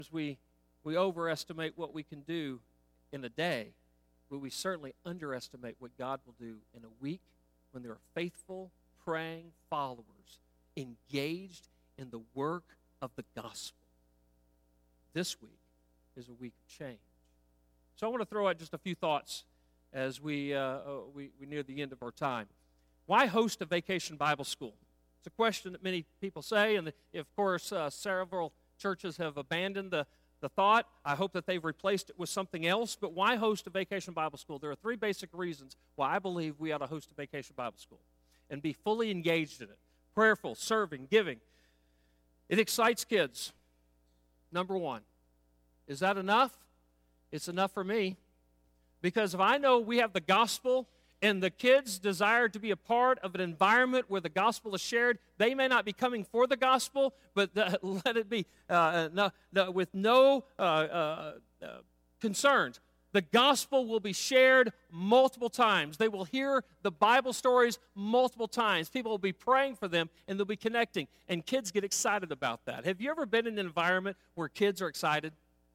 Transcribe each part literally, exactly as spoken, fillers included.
we we overestimate what we can do in a day, but we certainly underestimate what God will do in a week when there are faithful, praying followers engaged in the work of the gospel. This week is a week of change. So I want to throw out just a few thoughts as we, uh, we, we near the end of our time. Why host a vacation Bible school? It's a question that many people say, and of course uh, several churches have abandoned the, the thought. I hope that they've replaced it with something else, but why host a vacation Bible school? There are three basic reasons why I believe we ought to host a vacation Bible school and be fully engaged in it. Prayerful, serving, giving. It excites kids, number one. Is that enough? It's enough for me. Because if I know we have the gospel and the kids desire to be a part of an environment where the gospel is shared, they may not be coming for the gospel, but the, let it be uh, no, no, with no uh, uh, uh, concerns. The gospel will be shared multiple times. They will hear the Bible stories multiple times. People will be praying for them, and they'll be connecting. And kids get excited about that. Have you ever been in an environment where kids are excited?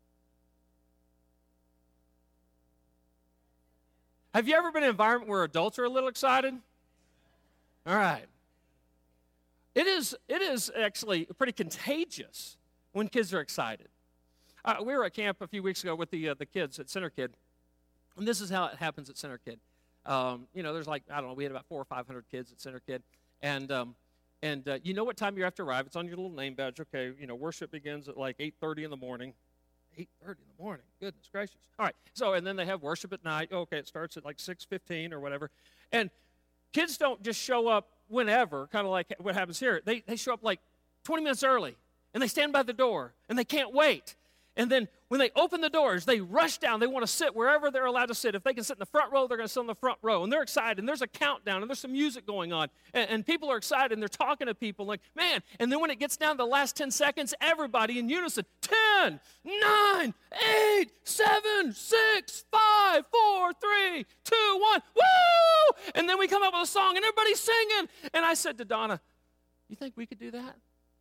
Have you ever been in an environment where adults are a little excited? All right. It is, it is actually pretty contagious when kids are excited. Uh, we were at camp a few weeks ago with the uh, the kids at Center Kid, and this is how it happens at Center Kid. Um, you know, there's like, I don't know, we had about four or five hundred kids at Center Kid, and um, and uh, you know what time you have to arrive. It's on your little name badge. Okay, you know, worship begins at like eight thirty in the morning. eight thirty in the morning. Goodness gracious. All right. So, and then they have worship at night. Okay, it starts at like six fifteen or whatever. And kids don't just show up whenever, kind of like what happens here. They, they show up like twenty minutes early, and they stand by the door, and they can't wait. And then when they open the doors, they rush down. They want to sit wherever they're allowed to sit. If they can sit in the front row, they're going to sit in the front row. And they're excited. And there's a countdown. And there's some music going on. And, and people are excited. And they're talking to people like, man. And then when it gets down to the last ten seconds, everybody in unison, ten, nine, eight, seven, six, five, four, three, two, one, woo! And then we come up with a song, and everybody's singing. And I said to Donna, you think we could do that?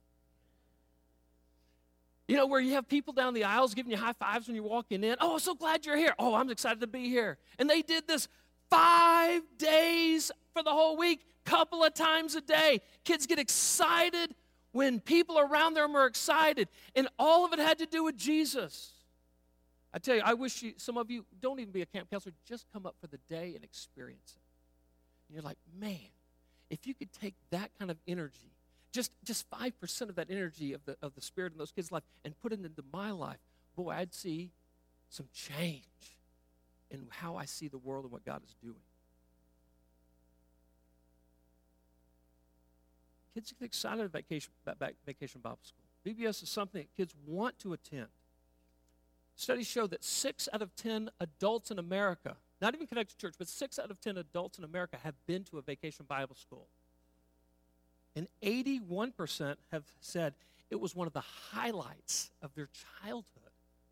You know, where you have people down the aisles giving you high fives when you're walking in. Oh, I'm so glad you're here. Oh, I'm excited to be here. And they did this five days for the whole week, couple of times a day. Kids get excited when people around them are excited. And all of it had to do with Jesus. I tell you, I wish you, some of you don't even be a camp counselor. Just come up for the day and experience it. And you're like, man, if you could take that kind of energy, Just just five percent of that energy of the of the Spirit in those kids' life and put it into my life, boy, I'd see some change in how I see the world and what God is doing. Kids get excited about vacation, about vacation Bible school. V B S is something that kids want to attend. Studies show that six out of ten adults in America, not even connected to church, but six out of ten adults in America have been to a vacation Bible school. And eighty-one percent have said it was one of the highlights of their childhood.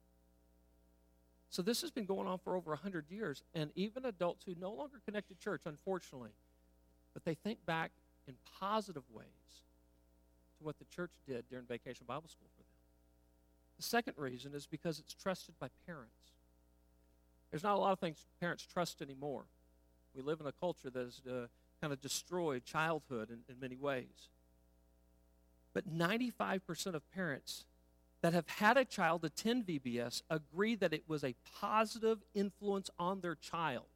So this has been going on for over one hundred years. And even adults who no longer connect to church, unfortunately, but they think back in positive ways to what the church did during Vacation Bible School for them. The second reason is because it's trusted by parents. There's not a lot of things parents trust anymore. We live in a culture that is uh, kind of destroyed childhood in, in many ways. But ninety-five percent of parents that have had a child attend V B S agree that it was a positive influence on their child.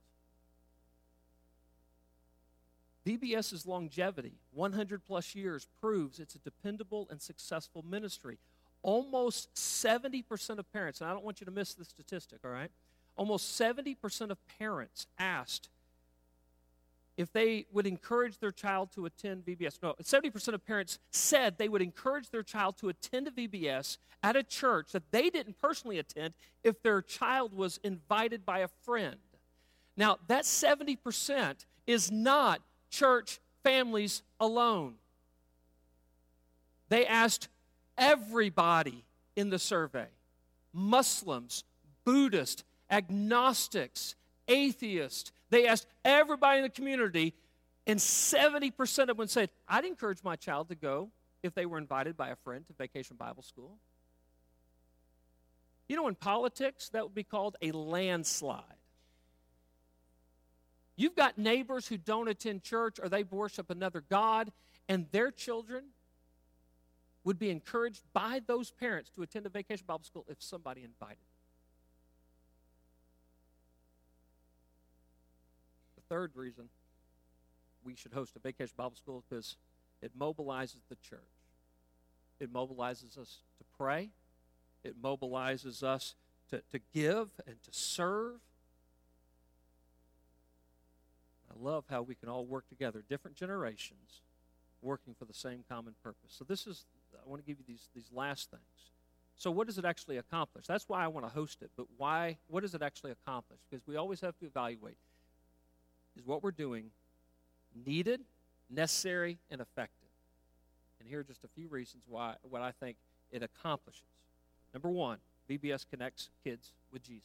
VBS's longevity, one hundred plus years, proves it's a dependable and successful ministry. Almost seventy percent of parents, and I don't want you to miss this statistic, all right? Almost seventy percent of parents asked if they would encourage their child to attend V B S. No, seventy percent of parents said they would encourage their child to attend a V B S at a church that they didn't personally attend if their child was invited by a friend. Now, that seventy percent is not church families alone. They asked everybody in the survey, Muslims, Buddhists, agnostics, atheists. They asked everybody in the community, and seventy percent of them said, I'd encourage my child to go if they were invited by a friend to Vacation Bible School. You know, in politics, that would be called a landslide. You've got neighbors who don't attend church or they worship another god, and their children would be encouraged by those parents to attend a Vacation Bible School if somebody invited them. The third reason we should host a Vacation Bible School is because it mobilizes the church. It mobilizes us to pray. It mobilizes us to, to give and to serve. I love how we can all work together, different generations, working for the same common purpose. So this is, I want to give you these, these last things. So what does it actually accomplish? That's why I want to host it, but why? What does it actually accomplish? Because we always have to evaluate, is what we're doing needed, necessary, and effective? And here are just a few reasons why, what I think it accomplishes. Number one, V B S connects kids with Jesus.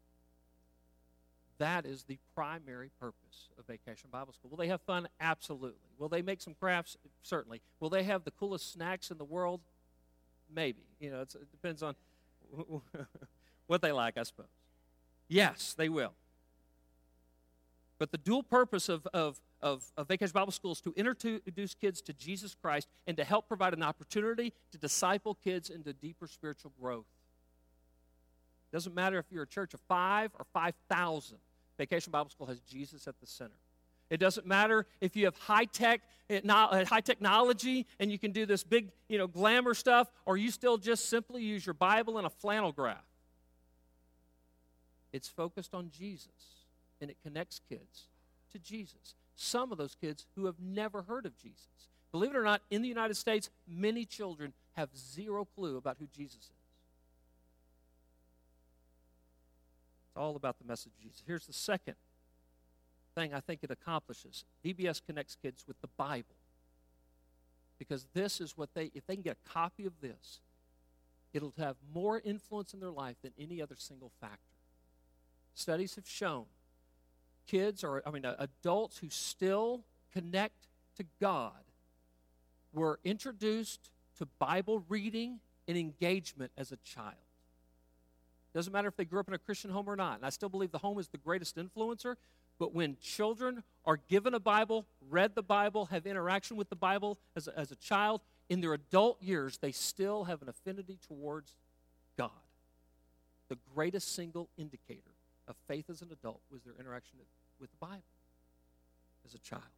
That is the primary purpose of Vacation Bible School. Will they have fun? Absolutely. Will they make some crafts? Certainly. Will they have the coolest snacks in the world? Maybe. You know, it's, it depends on what they like, I suppose. Yes, they will. But the dual purpose of, of, of, of Vacation Bible School is to introduce kids to Jesus Christ and to help provide an opportunity to disciple kids into deeper spiritual growth. It doesn't matter if you're a church of five or five thousand. Vacation Bible School has Jesus at the center. It doesn't matter if you have high-tech high technology and you can do this big, you know, glamour stuff, or you still just simply use your Bible and a flannel graph. It's focused on Jesus, and it connects kids to Jesus. Some of those kids who have never heard of Jesus. Believe it or not, in the United States, many children have zero clue about who Jesus is. All about the message of Jesus. Here's the second thing I think it accomplishes. V B S connects kids with the Bible. Because this is what they, if they can get a copy of this, it'll have more influence in their life than any other single factor. Studies have shown kids, or I mean uh, adults who still connect to God were introduced to Bible reading and engagement as a child. Doesn't matter if they grew up in a Christian home or not. And I still believe the home is the greatest influencer. But when children are given a Bible, read the Bible, have interaction with the Bible as a, as a child, in their adult years, they still have an affinity towards God. The greatest single indicator of faith as an adult was their interaction with the Bible as a child.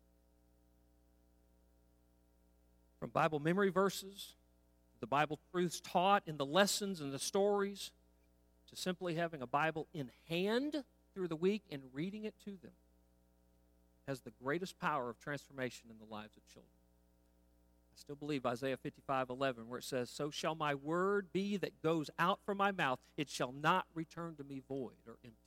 From Bible memory verses, the Bible truths taught in the lessons and the stories, to simply having a Bible in hand through the week and reading it to them, has the greatest power of transformation in the lives of children. I still believe Isaiah fifty-five eleven, where it says, "So shall my word be that goes out from my mouth, it shall not return to me void or empty."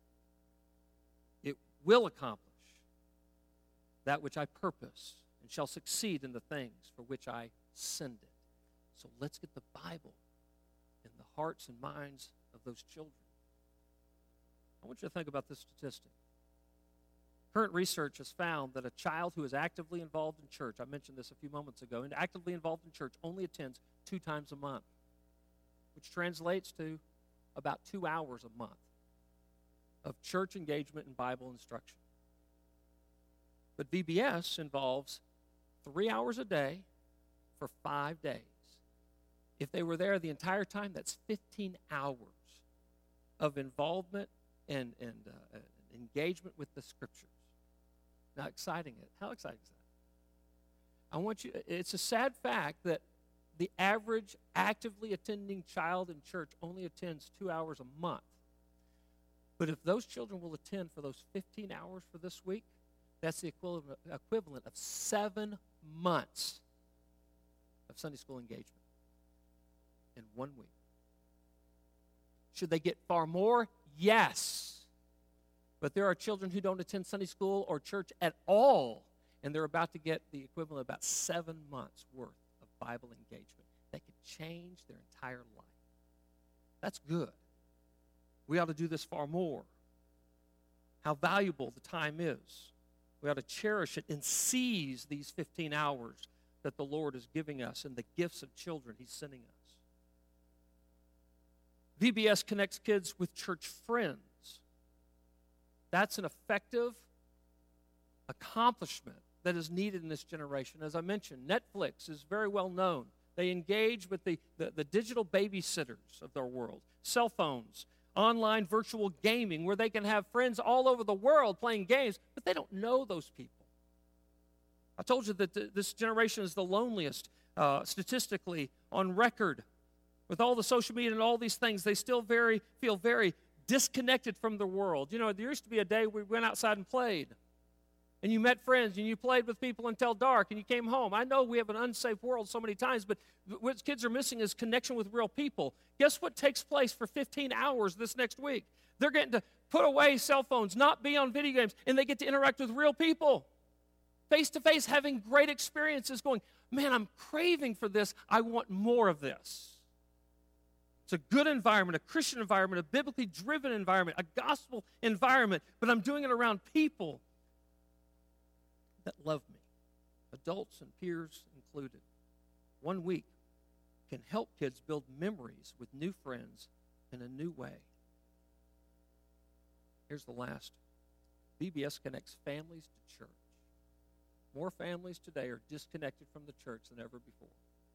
It will accomplish that which I purpose and shall succeed in the things for which I send it. So let's get the Bible in the hearts and minds of those children. I want you to think about this statistic. Current research has found that a child who is actively involved in church, I mentioned this a few moments ago, and actively involved in church only attends two times a month, which translates to about two hours a month of church engagement and Bible instruction. But V B S involves three hours a day for five days. If they were there the entire time, that's fifteen hours of involvement and, and uh, engagement with the Scriptures. Now, exciting it. How exciting is that? I want you, it's a sad fact that the average actively attending child in church only attends two hours a month. But if those children will attend for those fifteen hours for this week, that's the equivalent, equivalent of seven months of Sunday school engagement in one week. Should they get far more? Yes. But there are children who don't attend Sunday school or church at all, and they're about to get the equivalent of about seven months' worth of Bible engagement that could change their entire life. That's good. We ought to do this far more. How valuable the time is. We ought to cherish it and seize these fifteen hours that the Lord is giving us and the gifts of children He's sending us. V B S connects kids with church friends. That's an effective accomplishment that is needed in this generation. As I mentioned, Netflix is very well known. They engage with the, the, the digital babysitters of their world, cell phones, online virtual gaming, where they can have friends all over the world playing games, but they don't know those people. I told you that th- this generation is the loneliest uh, statistically on record. With all the social media and all these things, they still very feel very disconnected from the world. You know, there used to be a day we went outside and played, and you met friends, and you played with people until dark, and you came home. I know we have an unsafe world so many times, but what kids are missing is connection with real people. Guess what takes place for fifteen hours this next week? They're getting to put away cell phones, not be on video games, and they get to interact with real people, face-to-face, having great experiences, going, man, I'm craving for this. I want more of this. It's a good environment, a Christian environment, a biblically driven environment, a gospel environment, but I'm doing it around people that love me, adults and peers included. One week can help kids build memories with new friends in a new way. Here's the last. V B S connects families to church. More families today are disconnected from the church than ever before.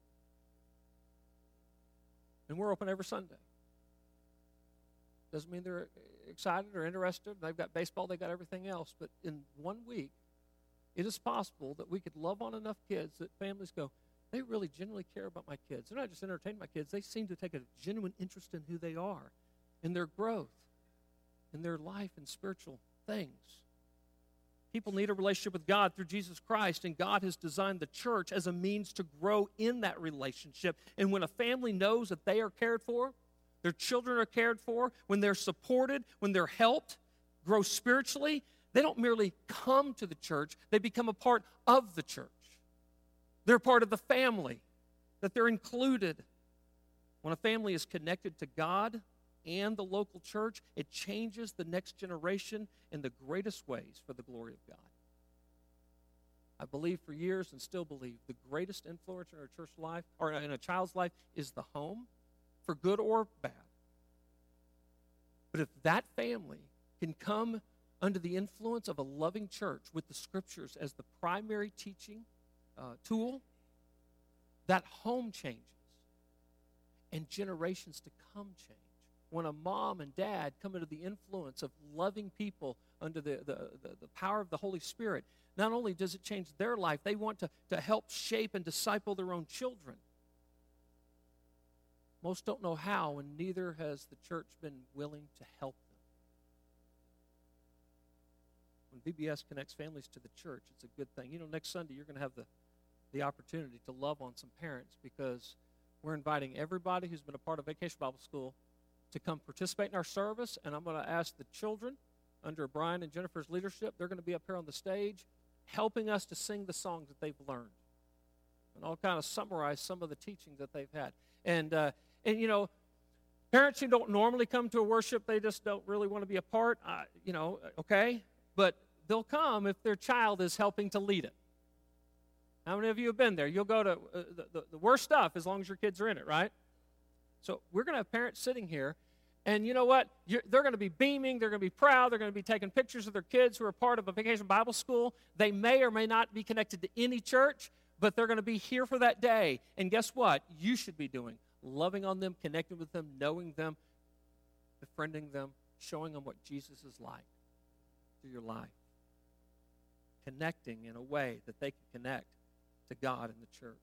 And we're open every Sunday. Doesn't mean they're excited or interested. They've got baseball, they've got everything else. But in one week, it is possible that we could love on enough kids that families go, they really genuinely care about my kids. They're not just entertaining my kids. They seem to take a genuine interest in who they are, in their growth, in their life and spiritual things. People need a relationship with God through Jesus Christ, and God has designed the church as a means to grow in that relationship. And when a family knows that they are cared for, their children are cared for, when they're supported, when they're helped grow spiritually, they don't merely come to the church, they become a part of the church. They're part of the family, that they're included. When a family is connected to God and the local church, it changes the next generation in the greatest ways for the glory of God. I believe for years and still believe the greatest influence in our church life, or in a child's life, is the home, for good or bad. But if that family can come under the influence of a loving church with the Scriptures as the primary teaching uh, tool, that home changes and generations to come change. When a mom and dad come into the influence of loving people under the, the, the, the power of the Holy Spirit, not only does it change their life, they want to, to help shape and disciple their own children. Most don't know how, and neither has the church been willing to help them. When V B S connects families to the church, it's a good thing. You know, next Sunday you're going to have the, the opportunity to love on some parents, because we're inviting everybody who's been a part of Vacation Bible School to come participate in our service, and I'm going to ask the children, under Brian and Jennifer's leadership, they're going to be up here on the stage helping us to sing the songs that they've learned. And I'll kind of summarize some of the teaching that they've had. And, uh, and you know, parents who don't normally come to a worship, they just don't really want to be a part, uh, you know, okay? But they'll come if their child is helping to lead it. How many of you have been there? You'll go to uh, the, the, the worst stuff as long as your kids are in it, right? So we're going to have parents sitting here, and you know what? You're, they're going to be beaming. They're going to be proud. They're going to be taking pictures of their kids who are part of a Vacation Bible School. They may or may not be connected to any church, but they're going to be here for that day. And guess what? You should be doing loving on them, connecting with them, knowing them, befriending them, showing them what Jesus is like through your life. Connecting in a way that they can connect to God and the church.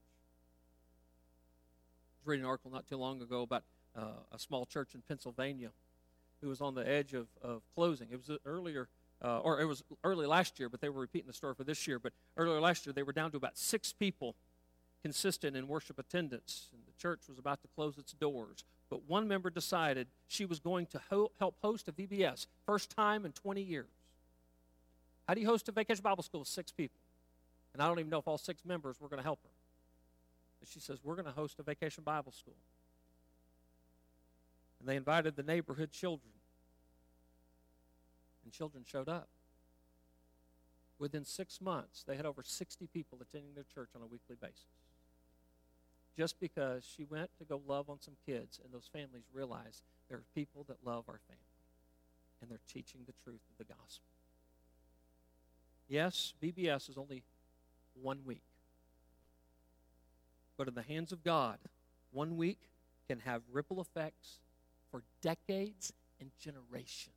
I was reading an article not too long ago about uh, a small church in Pennsylvania who was on the edge of, of closing. It was earlier, uh, or it was early last year, but they were repeating the story for this year. But earlier last year, they were down to about six people consistent in worship attendance, and the church was about to close its doors. But one member decided she was going to ho- help host a V B S, first time in twenty years. How do you host a Vacation Bible School with six people? And I don't even know if all six members were going to help her. But she says, we're going to host a Vacation Bible School. And they invited the neighborhood children. And children showed up. Within six months, they had over sixty people attending their church on a weekly basis. just because she went to go love on some kids, and those families realize there are people that love our family, and they're teaching the truth of the gospel. Yes, V B S is only one week. But in the hands of God, one week can have ripple effects for decades and generations.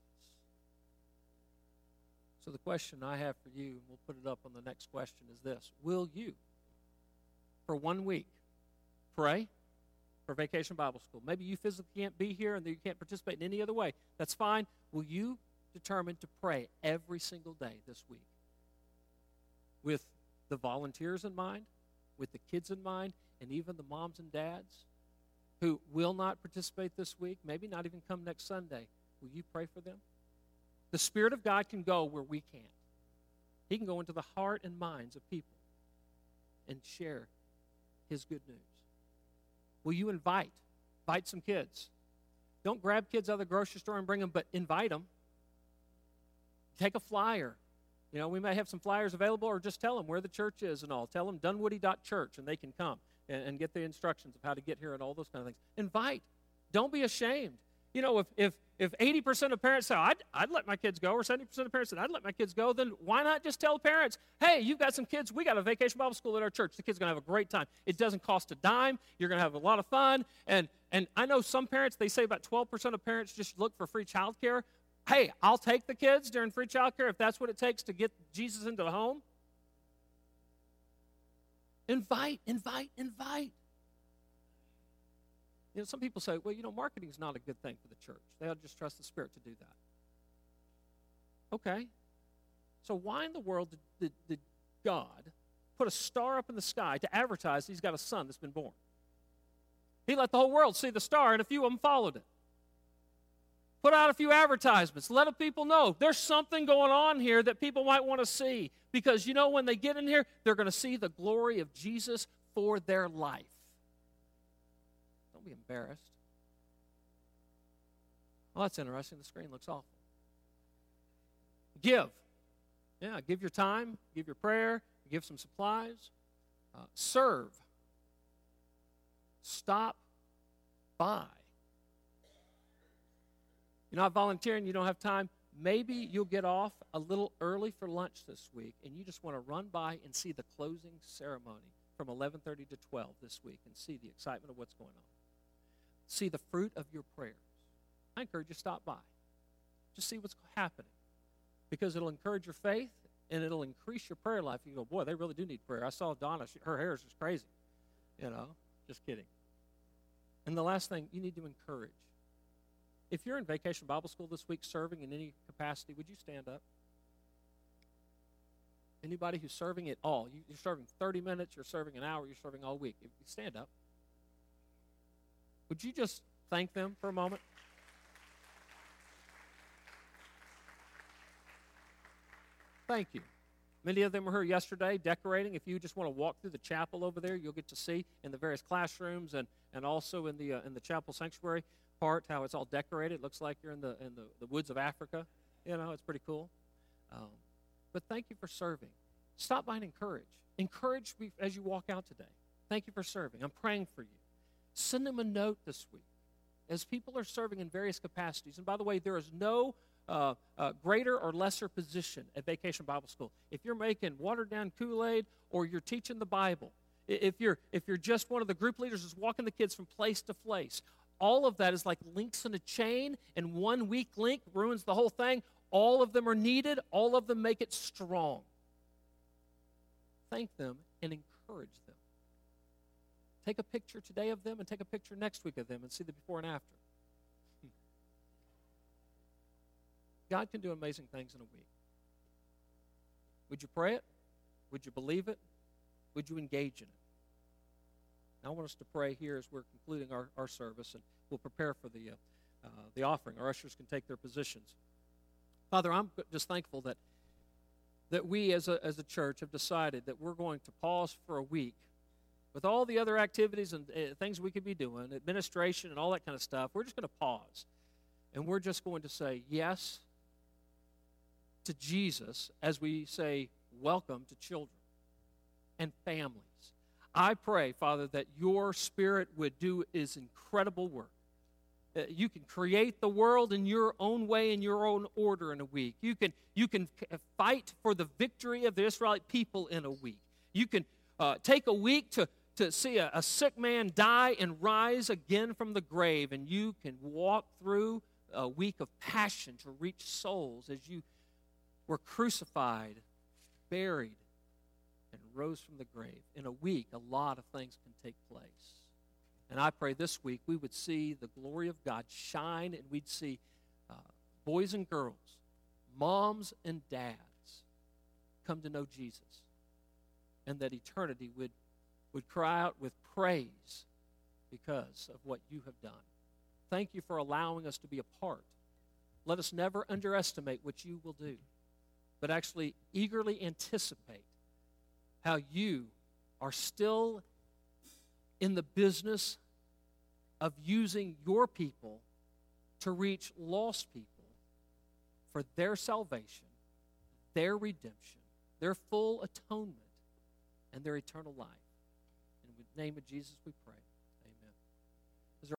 So the question I have for you, and we'll put it up on the next question, is this. Will you, for one week, pray for Vacation Bible School? Maybe you physically can't be here and you can't participate in any other way. That's fine. Will you determine to pray every single day this week with the volunteers in mind, with the kids in mind, and even the moms and dads who will not participate this week, maybe not even come next Sunday? Will you pray for them? The Spirit of God can go where we can't. He can go into the heart and minds of people and share His good news. Will you invite? Invite some kids. Don't grab kids out of the grocery store and bring them, but invite them. Take a flyer. You know, we may have some flyers available, or just tell them where the church is and all. Tell them dunwoody dot church, and they can come and, and get the instructions of how to get here and all those kind of things. Invite. Don't be ashamed. You know, if if if eighty percent of parents say, I'd, I'd let my kids go, or seventy percent of parents say, I'd let my kids go, then why not just tell parents, hey, you've got some kids, we got a Vacation Bible School at our church. The kids are going to have a great time. It doesn't cost a dime. You're going to have a lot of fun. And, and I know some parents, they say about twelve percent of parents just look for free child care. Hey, I'll take the kids during free child care if that's what it takes to get Jesus into the home. Invite, invite, invite. You know, some people say, well, you know, marketing is not a good thing for the church. They ought to just trust the Spirit to do that. Okay. So why in the world did, did, did God put a star up in the sky to advertise He's got a son that's been born? He let the whole world see the star, and a few of them followed it. Put out a few advertisements. Let the people know there's something going on here that people might want to see. Because, you know, when they get in here, they're going to see the glory of Jesus for their life. Don't be embarrassed. Well, that's interesting. The screen looks awful. Give. Yeah, give your time, give your prayer, give some supplies. Uh, serve. Stop by. You're not volunteering, you don't have time. Maybe you'll get off a little early for lunch this week, and you just want to run by and see the closing ceremony from eleven thirty to twelve this week and see the excitement of what's going on. See the fruit of your prayers. I encourage you to stop by. Just see what's happening, because it'll encourage your faith and it'll increase your prayer life. You go, boy, they really do need prayer. I saw Donna, she, her hair is just crazy. You know, just kidding. And the last thing, you need to encourage. If you're in Vacation Bible School this week serving in any capacity, would you stand up? Anybody who's serving at all, you, you're serving thirty minutes, you're serving an hour, you're serving all week. If you stand up, would you just thank them for a moment? Thank you. Many of them were here yesterday decorating. If you just want to walk through the chapel over there, you'll get to see in the various classrooms and, and also in the uh, in the chapel sanctuary part how it's all decorated. It looks like you're in the in the, the woods of Africa. You know, it's pretty cool. Um, but thank you for serving. Stop by and encourage. Encourage me as you walk out today. Thank you for serving. I'm praying for you. Send them a note this week as people are serving in various capacities. And by the way, there is no uh, uh, greater or lesser position at Vacation Bible School. If you're making watered-down Kool-Aid or you're teaching the Bible, if you're if you're just one of the group leaders who's walking the kids from place to place, all of that is like links in a chain, and one weak link ruins the whole thing. All of them are needed. All of them make it strong. Thank them and encourage them. Take a picture today of them and take a picture next week of them and see the before and after. God can do amazing things in a week. Would you pray it? Would you believe it? Would you engage in it? Now, I want us to pray here as we're concluding our, our service, and we'll prepare for the, uh, uh, the offering. Our ushers can take their positions. Father, I'm just thankful that, that we as a, as a church have decided that we're going to pause for a week with all the other activities and uh, things we could be doing, administration and all that kind of stuff. We're just going to pause, and we're just going to say yes to Jesus as we say welcome to children and families. I pray, Father, that your Spirit would do his incredible work. Uh, you can create the world in your own way, in your own order in a week. You can, you can fight for the victory of the Israelite people in a week. You can uh, take a week to, to see a, a sick man die and rise again from the grave, and you can walk through a week of passion to reach souls as you were crucified, buried, and rose from the grave. In a week, a lot of things can take place. And I pray this week we would see the glory of God shine, and we'd see uh, boys and girls, moms and dads come to know Jesus, and that eternity would, would cry out with praise because of what you have done. Thank you for allowing us to be a part. Let us never underestimate what you will do, but actually eagerly anticipate how you are still in the business of using your people to reach lost people for their salvation, their redemption, their full atonement, and their eternal life. In the name of Jesus we pray.